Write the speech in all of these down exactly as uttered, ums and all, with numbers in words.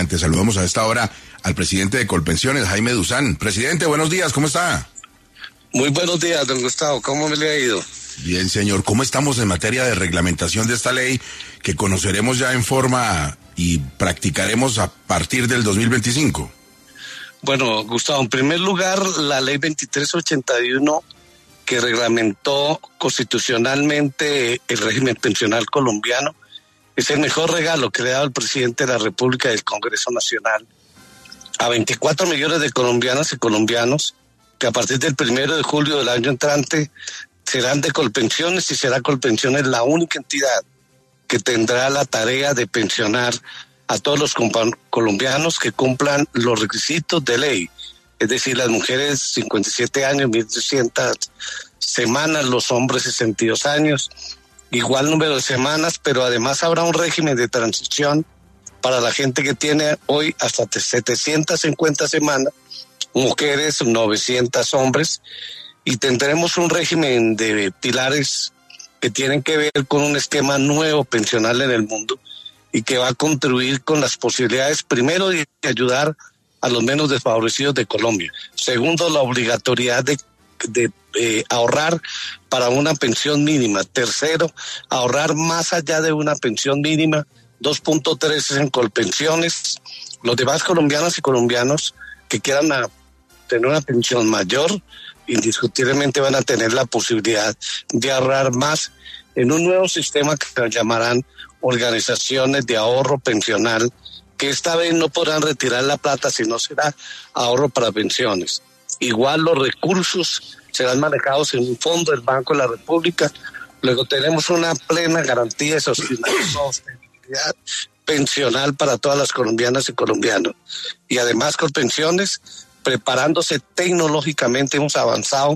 Saludamos a esta hora al presidente de Colpensiones, Jaime Duzán. Presidente, buenos días, ¿cómo está? Muy buenos días, don Gustavo, ¿cómo me le ha ido? Bien, señor, ¿cómo estamos en materia de reglamentación de esta ley que conoceremos ya en forma y practicaremos a partir del dos mil veinticinco? Bueno, Gustavo, en primer lugar, la ley veintitrés ochenta y uno que reglamentó constitucionalmente el régimen pensional colombiano es el mejor regalo que le ha dado el presidente de la República y del Congreso Nacional a veinticuatro millones de colombianas y colombianos que a partir del primero de julio del año entrante serán de Colpensiones, y será Colpensiones la única entidad que tendrá la tarea de pensionar a todos los colombianos que cumplan los requisitos de ley, es decir, las mujeres cincuenta y siete años, mil trescientas semanas, los hombres sesenta y dos años, igual número de semanas, pero además habrá un régimen de transición para la gente que tiene hoy hasta setecientas cincuenta semanas, mujeres, novecientos hombres, y tendremos un régimen de pilares que tienen que ver con un esquema nuevo pensional en el mundo y que va a contribuir con las posibilidades, primero, de ayudar a los menos desfavorecidos de Colombia. Segundo, la obligatoriedad de, de eh, ahorrar para una pensión mínima. Tercero, ahorrar más allá de una pensión mínima. dos punto tres en Colpensiones. Los demás colombianos y colombianos que quieran a, tener una pensión mayor, indiscutiblemente van a tener la posibilidad de ahorrar más en un nuevo sistema que se llamarán organizaciones de ahorro pensional, que esta vez no podrán retirar la plata, sino será ahorro para pensiones. Igual los recursos serán manejados en un fondo del Banco de la República. Luego tenemos una plena garantía de sostenibilidad pensional para todas las colombianas y colombianos. Y además Colpensiones, preparándose tecnológicamente, hemos avanzado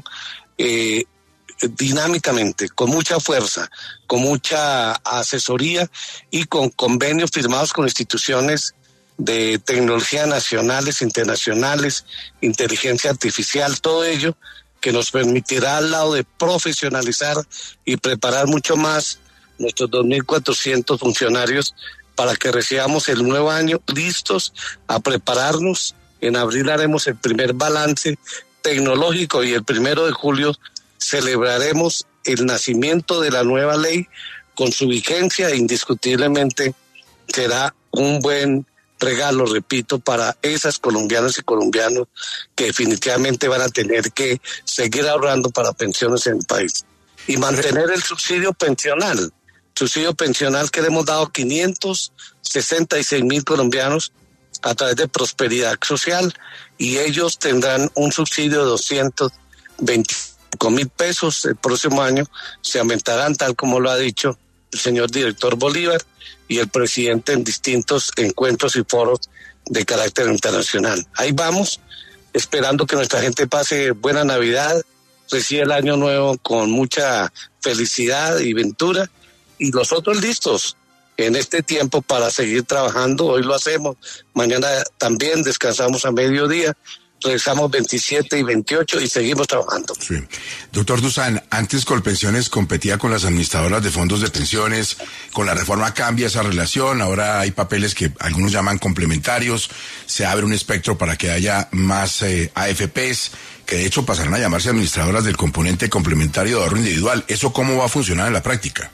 eh, dinámicamente, con mucha fuerza, con mucha asesoría y con convenios firmados con instituciones de tecnología nacionales, internacionales, inteligencia artificial, todo ello que nos permitirá al lado de profesionalizar y preparar mucho más nuestros dos mil cuatrocientos funcionarios para que recibamos el nuevo año listos a prepararnos. En abril haremos el primer balance tecnológico y el primero de julio celebraremos el nacimiento de la nueva ley con su vigencia e indiscutiblemente será un buen regalo, repito, para esas colombianas y colombianos que definitivamente van a tener que seguir ahorrando para pensiones en el país y mantener el subsidio pensional, subsidio pensional que le hemos dado a quinientos sesenta y seis mil colombianos a través de Prosperidad Social, y ellos tendrán un subsidio de doscientos veinticinco mil pesos. El próximo año se aumentarán, tal como lo ha dicho el señor director Bolívar y el presidente en distintos encuentros y foros de carácter internacional. Ahí vamos, esperando que nuestra gente pase buena Navidad, reciba el año nuevo con mucha felicidad y ventura, y nosotros listos en este tiempo para seguir trabajando. Hoy lo hacemos, mañana también descansamos a mediodía, regresamos veintisiete y veintiocho y seguimos trabajando. Sí. Doctor Duzán, antes Colpensiones competía con las administradoras de fondos de pensiones, con la reforma cambia esa relación, ahora hay papeles que algunos llaman complementarios, se abre un espectro para que haya más eh, A F Pes, que de hecho pasarán a llamarse administradoras del componente complementario de ahorro individual. ¿Eso cómo va a funcionar en la práctica?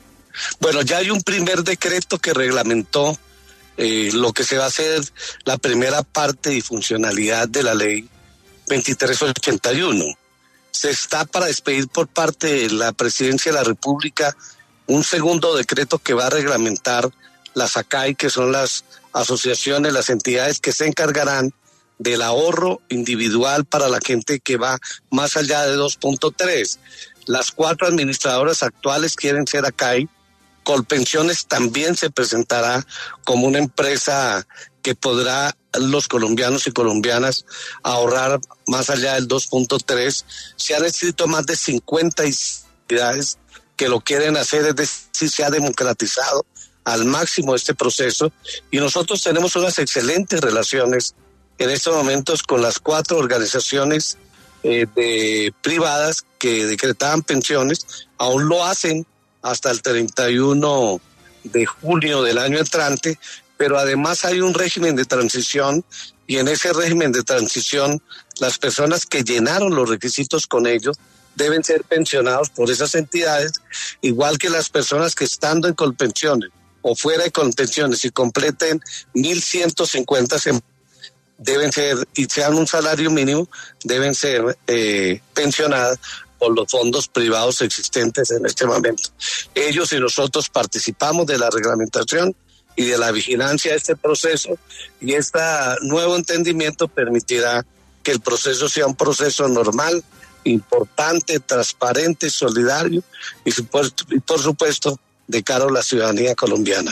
Bueno, ya hay un primer decreto que reglamentó eh, lo que se va a hacer la primera parte y funcionalidad de la ley veintitrés ochenta y uno. Se está para despedir por parte de la Presidencia de la República un segundo decreto que va a reglamentar las A C A I, que son las asociaciones, las entidades que se encargarán del ahorro individual para la gente que va más allá de dos punto tres. Las cuatro administradoras actuales quieren ser A C A I. Colpensiones también se presentará como una empresa que podrá los colombianos y colombianas ahorrar más allá del dos punto tres. Se han escrito más de cincuenta entidades que lo quieren hacer, es decir, se ha democratizado al máximo este proceso, y nosotros tenemos unas excelentes relaciones en estos momentos con las cuatro organizaciones eh, de privadas que decretaban pensiones, aún lo hacen hasta el treinta y uno de junio del año entrante, pero además hay un régimen de transición, y en ese régimen de transición las personas que llenaron los requisitos con ellos deben ser pensionados por esas entidades, igual que las personas que estando en Colpensiones o fuera de Colpensiones y completen mil ciento cincuenta semanas deben ser, y sean un salario mínimo, deben ser eh, pensionadas por los fondos privados existentes en este momento. Ellos y nosotros participamos de la reglamentación y de la vigilancia de este proceso, y este nuevo entendimiento permitirá que el proceso sea un proceso normal, importante, transparente, solidario y, y por supuesto de cara a la ciudadanía colombiana.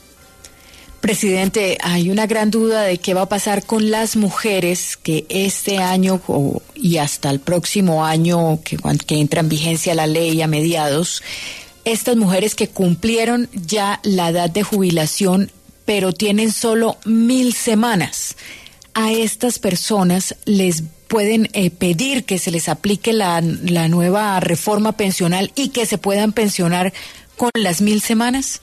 Presidente, hay una gran duda de qué va a pasar con las mujeres que este año o, y hasta el próximo año que, que entra en vigencia la ley a mediados, estas mujeres que cumplieron ya la edad de jubilación pero tienen solo mil semanas. A estas personas les pueden eh, pedir que se les aplique la, la nueva reforma pensional y que se puedan pensionar con las mil semanas.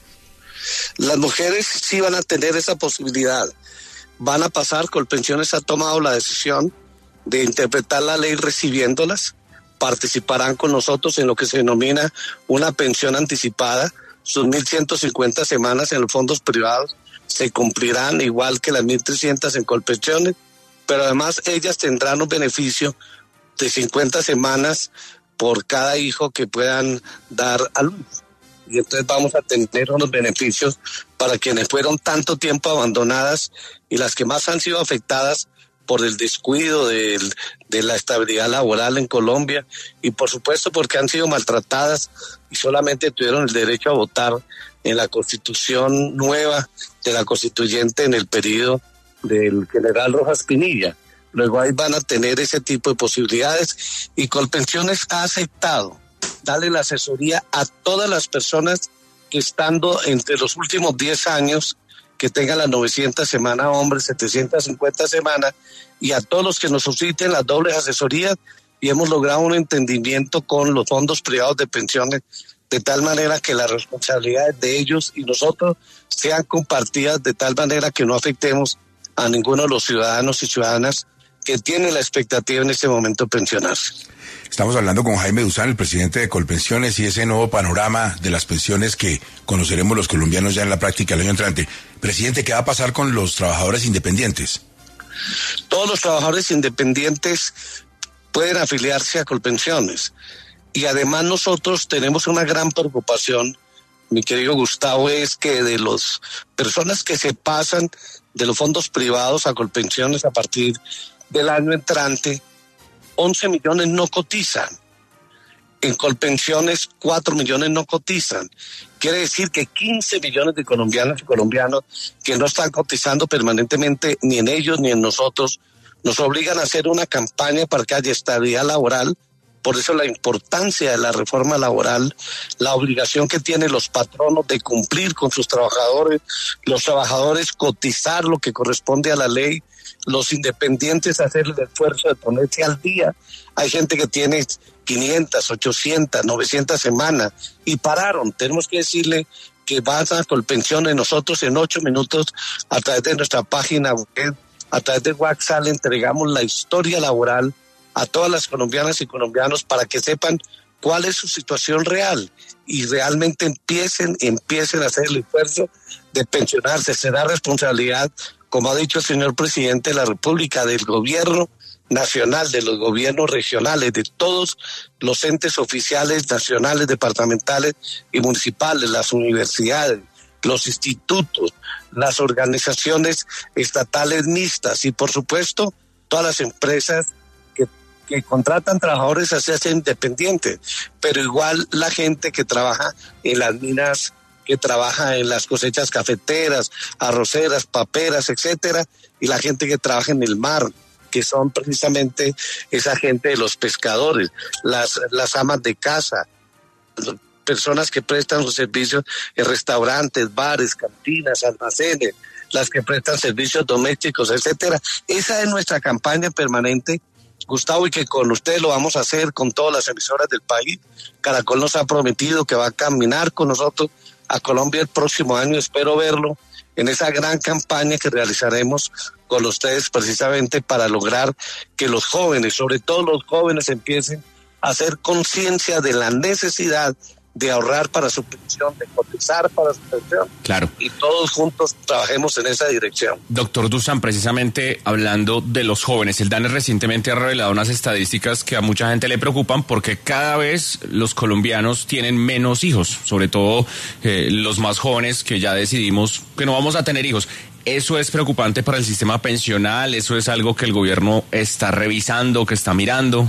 Las mujeres sí van a tener esa posibilidad. Van a pasar, Colpensiones ha tomado la decisión de interpretar la ley recibiéndolas. Participarán con nosotros en lo que se denomina una pensión anticipada. Sus mil ciento cincuenta semanas en los fondos privados se cumplirán igual que las mil trescientas en Colpensiones, pero además ellas tendrán un beneficio de cincuenta semanas por cada hijo que puedan dar a luz. Y entonces vamos a tener unos beneficios para quienes fueron tanto tiempo abandonadas y las que más han sido afectadas por el descuido de, de la estabilidad laboral en Colombia, y por supuesto porque han sido maltratadas y solamente tuvieron el derecho a votar en la constitución nueva de la constituyente en el periodo del general Rojas Pinilla. Luego ahí van a tener ese tipo de posibilidades, y Colpensiones ha aceptado darle la asesoría a todas las personas que estando entre los últimos diez años, que tengan las novecientas semanas hombres, setecientas cincuenta semanas, y a todos los que nos soliciten las dobles asesorías, y hemos logrado un entendimiento con los fondos privados de pensiones, de tal manera que las responsabilidades de ellos y nosotros sean compartidas de tal manera que no afectemos a ninguno de los ciudadanos y ciudadanas que tienen la expectativa en este momento de pensionarse. Estamos hablando con Jaime Duzán, el presidente de Colpensiones, y ese nuevo panorama de las pensiones que conoceremos los colombianos ya en la práctica el año entrante. Presidente, ¿qué va a pasar con los trabajadores independientes? Todos los trabajadores independientes pueden afiliarse a Colpensiones, y además nosotros tenemos una gran preocupación, mi querido Gustavo, es que de las personas que se pasan de los fondos privados a Colpensiones a partir del año entrante, once millones no cotizan. En Colpensiones, cuatro millones no cotizan. Quiere decir que quince millones de colombianos y colombianos que no están cotizando permanentemente ni en ellos ni en nosotros, nos obligan a hacer una campaña para que haya estabilidad laboral. Por eso la importancia de la reforma laboral, la obligación que tienen los patronos de cumplir con sus trabajadores, los trabajadores cotizar lo que corresponde a la ley, los independientes hacer el esfuerzo de ponerse al día. Hay gente que tiene quinientas, ochocientas, novecientas semanas y pararon. Tenemos que decirle que van a Colpensiones. Nosotros en ocho minutos a través de nuestra página web, a través de WhatsApp, le entregamos la historia laboral a todas las colombianas y colombianos para que sepan cuál es su situación real y realmente empiecen, empiecen a hacer el esfuerzo de pensionarse. Será responsabilidad, como ha dicho el señor presidente de la República, del gobierno nacional, de los gobiernos regionales, de todos los entes oficiales nacionales, departamentales y municipales, las universidades, los institutos, las organizaciones estatales mixtas y por supuesto todas las empresas que, que contratan trabajadores hacia ser independientes, pero igual la gente que trabaja en las minas, que trabaja en las cosechas cafeteras, arroceras, paperas, etcétera, y la gente que trabaja en el mar, que son precisamente esa gente de los pescadores, las, las amas de casa, personas que prestan sus servicios en restaurantes, bares, cantinas, almacenes, las que prestan servicios domésticos, etcétera. Esa es nuestra campaña permanente, Gustavo, y que con ustedes lo vamos a hacer con todas las emisoras del país. Caracol nos ha prometido que va a caminar con nosotros a Colombia el próximo año, espero verlo en esa gran campaña que realizaremos con ustedes precisamente para lograr que los jóvenes, sobre todo los jóvenes, empiecen a hacer conciencia de la necesidad de ahorrar para su pensión, de cotizar para su pensión. Claro. Y todos juntos trabajemos en esa dirección. Doctor Dusan, precisamente hablando de los jóvenes, el DANE recientemente ha revelado unas estadísticas que a mucha gente le preocupan porque cada vez los colombianos tienen menos hijos, sobre todo eh, los más jóvenes que ya decidimos que no vamos a tener hijos. ¿Eso es preocupante para el sistema pensional? ¿Eso es algo que el gobierno está revisando, que está mirando?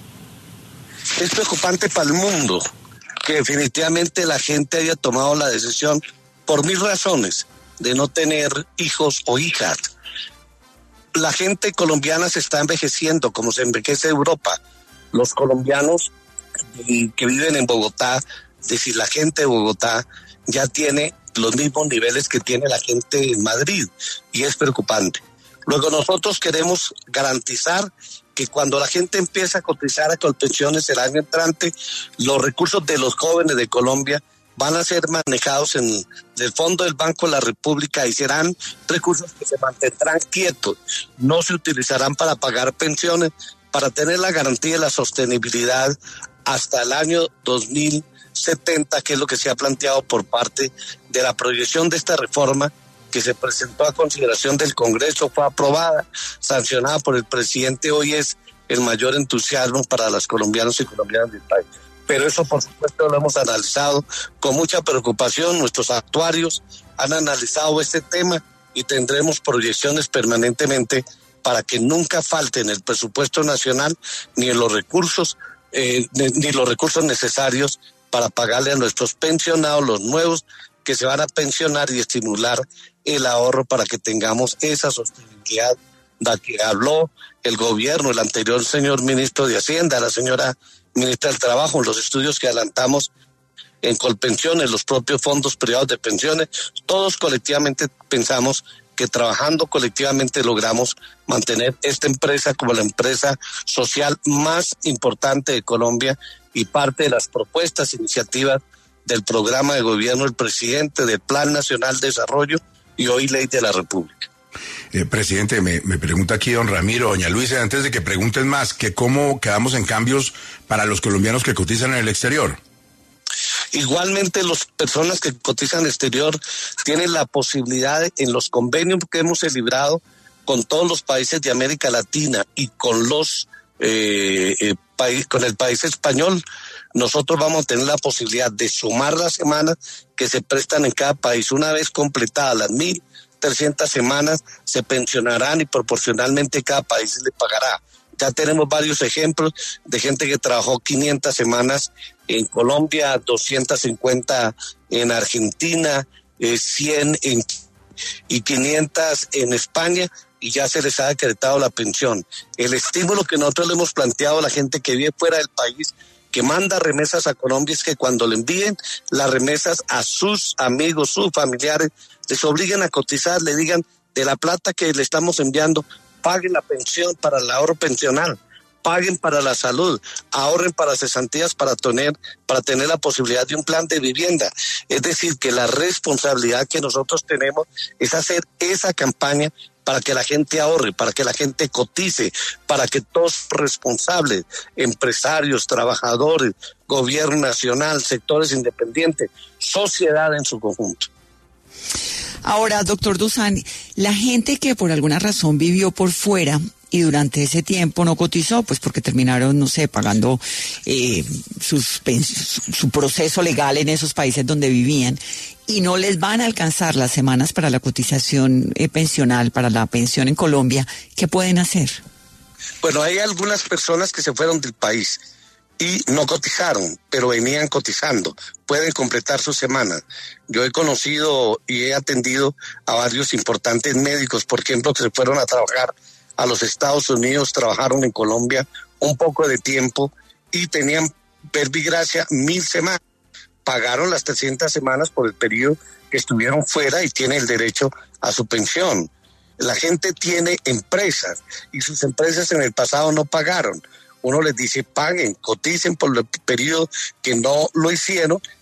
Es preocupante para el mundo que definitivamente la gente haya tomado la decisión, por mil razones, de no tener hijos o hijas. La gente colombiana se está envejeciendo como se envejece Europa. Los colombianos que viven en Bogotá, es decir, la gente de Bogotá ya tiene los mismos niveles que tiene la gente en Madrid, y es preocupante. Luego nosotros queremos garantizar que cuando la gente empieza a cotizar a Colpensiones el año entrante, los recursos de los jóvenes de Colombia van a ser manejados en el Fondo del Banco de la República y serán recursos que se mantendrán quietos, no se utilizarán para pagar pensiones, para tener la garantía de la sostenibilidad hasta el año dos mil setenta, que es lo que se ha planteado por parte de la proyección de esta reforma que se presentó a consideración del Congreso, fue aprobada, sancionada por el presidente. Hoy es el mayor entusiasmo para los colombianos y colombianas del país. Pero eso, por supuesto, lo hemos analizado con mucha preocupación. Nuestros actuarios han analizado este tema y tendremos proyecciones permanentemente para que nunca falten el presupuesto nacional ni en los recursos, eh, ni los recursos necesarios para pagarle a nuestros pensionados, los nuevos que se van a pensionar, y estimular el ahorro para que tengamos esa sostenibilidad de la que habló el gobierno, el anterior señor ministro de Hacienda, la señora ministra del Trabajo, en los estudios que adelantamos en Colpensiones, los propios fondos privados de pensiones. Todos colectivamente pensamos que trabajando colectivamente logramos mantener esta empresa como la empresa social más importante de Colombia, y parte de las propuestas, iniciativas del programa de gobierno del presidente, del Plan Nacional de Desarrollo y hoy Ley de la República. Eh, presidente, me, me pregunta aquí don Ramiro, doña Luisa, antes de que pregunten más, que cómo quedamos en cambios para los colombianos que cotizan en el exterior. Igualmente, las personas que cotizan en el exterior tienen la posibilidad de, en los convenios que hemos celebrado con todos los países de América Latina y con los eh, eh, país, con el país español, nosotros vamos a tener la posibilidad de sumar las semanas que se prestan en cada país. Una vez completadas las mil trescientas semanas, se pensionarán y proporcionalmente cada país le pagará. Ya tenemos varios ejemplos de gente que trabajó quinientas semanas en Colombia, doscientas cincuenta en Argentina, eh, cien en, y quinientas en España, y ya se les ha decretado la pensión. El estímulo que nosotros le hemos planteado a la gente que vive fuera del país, que manda remesas a Colombia, es que cuando le envíen las remesas a sus amigos, sus familiares, les obliguen a cotizar, le digan, de la plata que le estamos enviando, paguen la pensión para el ahorro pensional, paguen para la salud, ahorren para cesantías para tener, para tener la posibilidad de un plan de vivienda. Es decir, que la responsabilidad que nosotros tenemos es hacer esa campaña para que la gente ahorre, para que la gente cotice, para que todos responsables, empresarios, trabajadores, gobierno nacional, sectores independientes, sociedad en su conjunto. Ahora, doctor Dusan, la gente que por alguna razón vivió por fuera y durante ese tiempo no cotizó, pues porque terminaron, no sé, pagando eh, sus, su proceso legal en esos países donde vivían, y no les van a alcanzar las semanas para la cotización eh, pensional, para la pensión en Colombia, ¿qué pueden hacer? Bueno, hay algunas personas que se fueron del país y no cotizaron, pero venían cotizando, pueden completar sus semanas. Yo he conocido y he atendido a varios importantes médicos, por ejemplo, que se fueron a trabajar a los Estados Unidos, trabajaron en Colombia un poco de tiempo y tenían verbigracia mil semanas. Pagaron las trescientas semanas por el periodo que estuvieron fuera y tienen el derecho a su pensión. La gente tiene empresas y sus empresas en el pasado no pagaron. Uno les dice, paguen, coticen por el periodo que no lo hicieron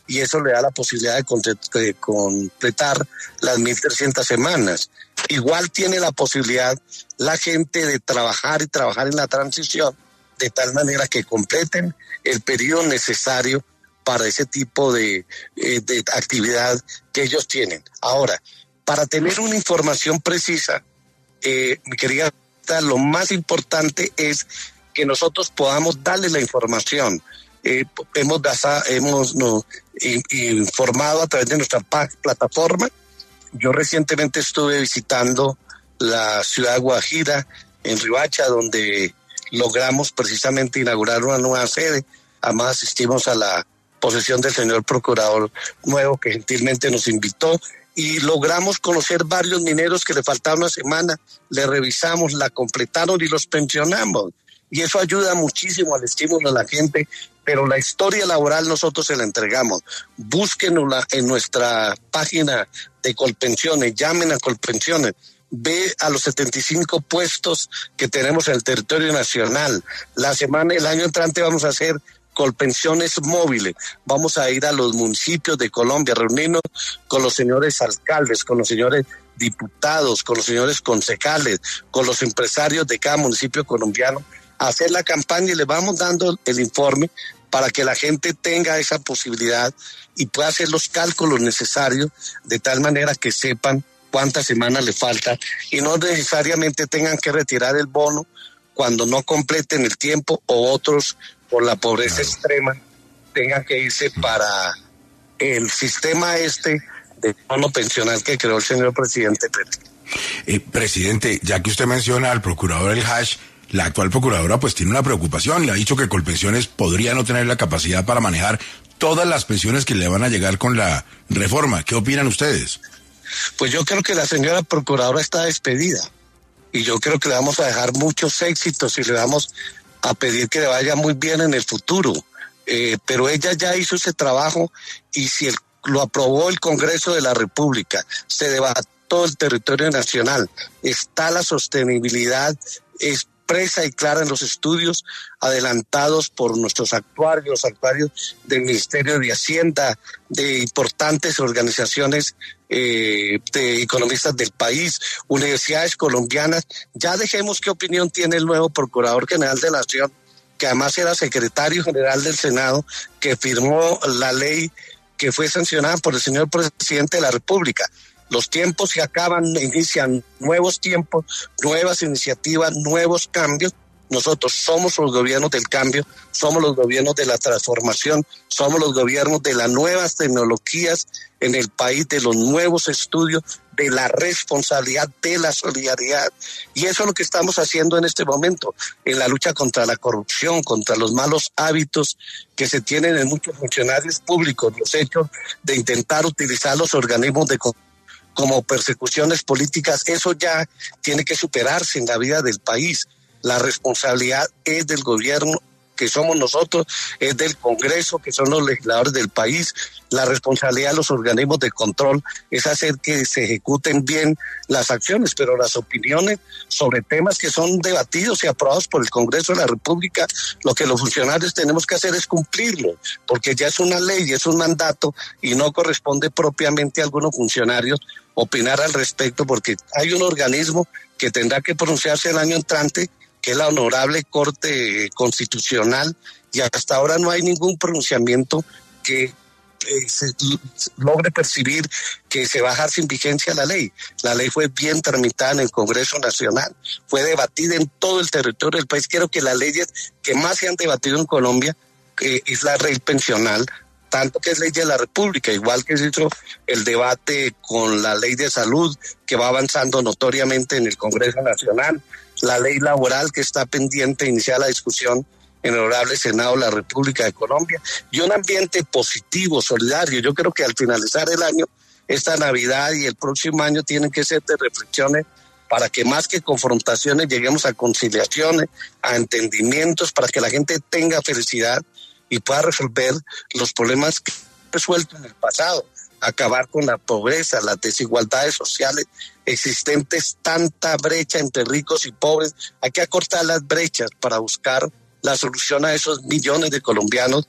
y eso le da la posibilidad de, de completar las mil trescientas semanas. Igual tiene la posibilidad la gente de trabajar y trabajar en la transición de tal manera que completen el periodo necesario para ese tipo de, de actividad que ellos tienen. Ahora, para tener una información precisa, eh, mi querida, lo más importante es que nosotros podamos darle la información. Eh, hemos hemos no, informado a través de nuestra plataforma. Yo recientemente estuve visitando la ciudad de Guajira, en Riohacha, donde logramos precisamente inaugurar una nueva sede. Además asistimos a la posesión del señor procurador nuevo que gentilmente nos invitó y logramos conocer varios mineros que le faltaba una semana, le revisamos, la completaron y los pensionamos. Y eso ayuda muchísimo al estímulo de la gente, pero la historia laboral nosotros se la entregamos. Búsquenosla en nuestra página de Colpensiones, llamen a Colpensiones, ve a los setenta y cinco puestos que tenemos en el territorio nacional. La semana, el año entrante vamos a hacer Colpensiones móviles. Vamos a ir a los municipios de Colombia, reunirnos con los señores alcaldes, con los señores diputados, con los señores concejales, con los empresarios de cada municipio colombiano, a hacer la campaña y les vamos dando el informe para que la gente tenga esa posibilidad y pueda hacer los cálculos necesarios de tal manera que sepan cuántas semanas le faltan y no necesariamente tengan que retirar el bono cuando no completen el tiempo o otros por la pobreza claro. extrema tengan que irse para el sistema este de bono pensional que creó el señor presidente Petro. Eh, presidente, ya que usted menciona al procurador El Hash, la actual procuradora pues tiene una preocupación, le ha dicho que Colpensiones podría no tener la capacidad para manejar todas las pensiones que le van a llegar con la reforma. ¿Qué opinan ustedes? Pues yo creo que la señora procuradora está despedida y yo creo que le vamos a dejar muchos éxitos y le vamos a pedir que le vaya muy bien en el futuro. Eh, pero ella ya hizo ese trabajo y si el, lo aprobó el Congreso de la República, se debatió todo el territorio nacional, está la sostenibilidad expresa y clara en los estudios adelantados por nuestros actuarios, actuarios del Ministerio de Hacienda, de importantes organizaciones eh, de economistas del país, universidades colombianas. Ya dejemos qué opinión tiene el nuevo Procurador General de la Nación, que además era secretario general del Senado, que firmó la ley que fue sancionada por el señor presidente de la República. Los tiempos se acaban, inician nuevos tiempos, nuevas iniciativas, nuevos cambios. Nosotros somos los gobiernos del cambio, somos los gobiernos de la transformación, somos los gobiernos de las nuevas tecnologías en el país, de los nuevos estudios, de la responsabilidad, de la solidaridad. Y eso es lo que estamos haciendo en este momento, en la lucha contra la corrupción, contra los malos hábitos que se tienen en muchos funcionarios públicos, los hechos de intentar utilizar los organismos de como persecuciones políticas. Eso ya tiene que superarse en la vida del país. La responsabilidad es del gobierno, que somos nosotros, es del Congreso, que son los legisladores del país. La responsabilidad de los organismos de control es hacer que se ejecuten bien las acciones, pero las opiniones sobre temas que son debatidos y aprobados por el Congreso de la República, lo que los funcionarios tenemos que hacer es cumplirlo, porque ya es una ley, es un mandato y no corresponde propiamente a algunos funcionarios opinar al respecto, porque hay un organismo que tendrá que pronunciarse el año entrante, que es la Honorable Corte Constitucional, y hasta ahora no hay ningún pronunciamiento que eh, se logre percibir que se va a dejar sin vigencia la ley. La ley fue bien tramitada en el Congreso Nacional, fue debatida en todo el territorio del país. Creo que las leyes que más se han debatido en Colombia eh, es la ley pensional, tanto que es ley de la República, igual que se hizo el debate con la ley de salud, que va avanzando notoriamente en el Congreso Nacional, la ley laboral que está pendiente de iniciar la discusión en el Honorable Senado de la República de Colombia, y un ambiente positivo, solidario. Yo creo que al finalizar el año, esta Navidad y el próximo año tienen que ser de reflexiones para que más que confrontaciones lleguemos a conciliaciones, a entendimientos, para que la gente tenga felicidad y pueda resolver los problemas que han resuelto en el pasado, acabar con la pobreza, las desigualdades sociales existentes, tanta brecha entre ricos y pobres. Hay que acortar las brechas para buscar la solución a esos millones de colombianos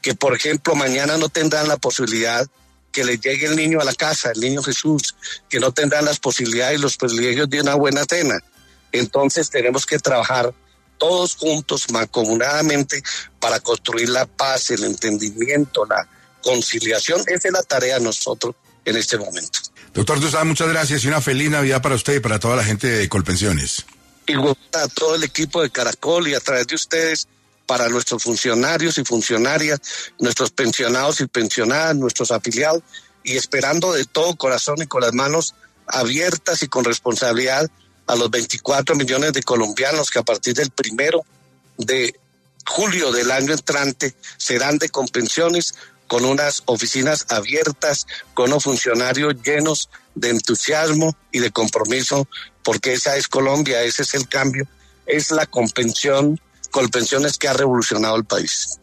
que por ejemplo mañana no tendrán la posibilidad que les llegue el niño a la casa, el niño Jesús, que no tendrán las posibilidades y los privilegios de una buena cena. Entonces tenemos que trabajar todos juntos, mancomunadamente, para construir la paz, el entendimiento, la conciliación. Esa es la tarea de nosotros en este momento. Doctor Dusan, muchas gracias y una feliz Navidad para usted y para toda la gente de Colpensiones. Igual a todo el equipo de Caracol y a través de ustedes, para nuestros funcionarios y funcionarias, nuestros pensionados y pensionadas, nuestros afiliados, y esperando de todo corazón y con las manos abiertas y con responsabilidad a los veinticuatro millones de colombianos que a partir del primero de julio del año entrante serán de Colpensiones, con unas oficinas abiertas, con unos funcionarios llenos de entusiasmo y de compromiso, porque esa es Colombia, ese es el cambio, es la Colpensión, Colpensiones que ha revolucionado el país.